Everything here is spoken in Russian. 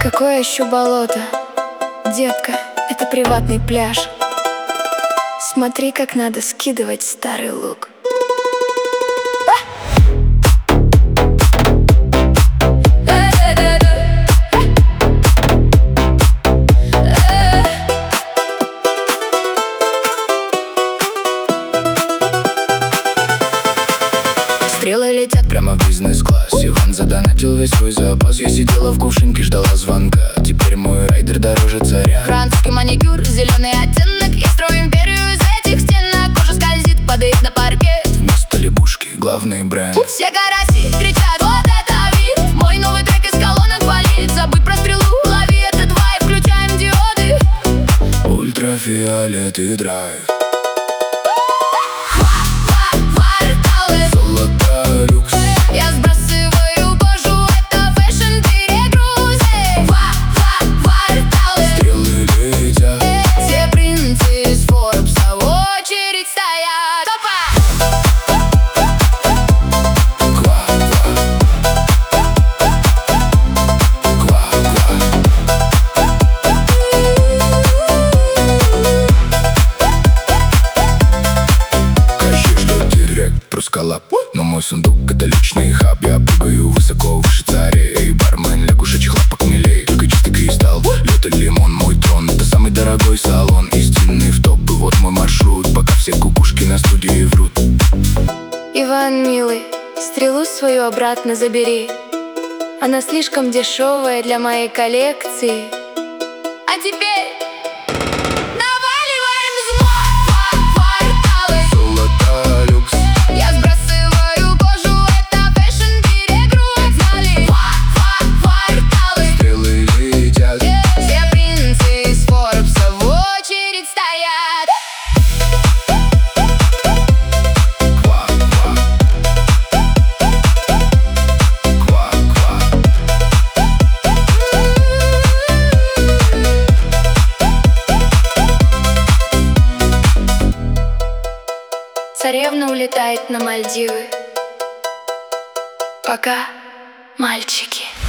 Какое еще болото? Детка, это приватный пляж. Смотри, как надо скидывать старый лук. Стрелы летят прямо в бизнес-класс. Иван задонатил весь свой запас. Я сидела в кувшинке, ждала звонка. Теперь мой райдер дороже царя. Французский маникюр, зеленый оттенок. Я строю империю из этих стенок. Кожа скользит, падает на паркет. Вместо лягушки главный бренд. Все караси кричат: вот это вид! Мой новый трек из колонок валит. Забудь про стрелу, лови этот вайб. Включаем диоды. Ультрафиолет и драйв. Я сбрасываю кожу, это фэшн перегрузы. Кварталы, стрелы летят. все принцы из Форбса в очередь стоят. Кажется, что директ просто коллаб. Но мой сундук — это личный хаб. Я прыгаю высоко выше царей. Эй, бармен, лягушачьих лапок милей. Только чистый кристалл, лед и лимон. Мой трон — это самый дорогой салон. Истинный в топ, и вот мой маршрут. Пока все кукушки на студии врут. Иван, милый, стрелу свою обратно забери. Она слишком дешевая для моей коллекции. А теперь наваливаем зло. Кварталы, Золото люкс. я сбрасываю кожу, это фэшн перегруз. Знали? Кварталы, Стрелы летят. все принцы из Форбса в очередь стоят. Царевна улетает на Мальдивы. Пока, мальчики.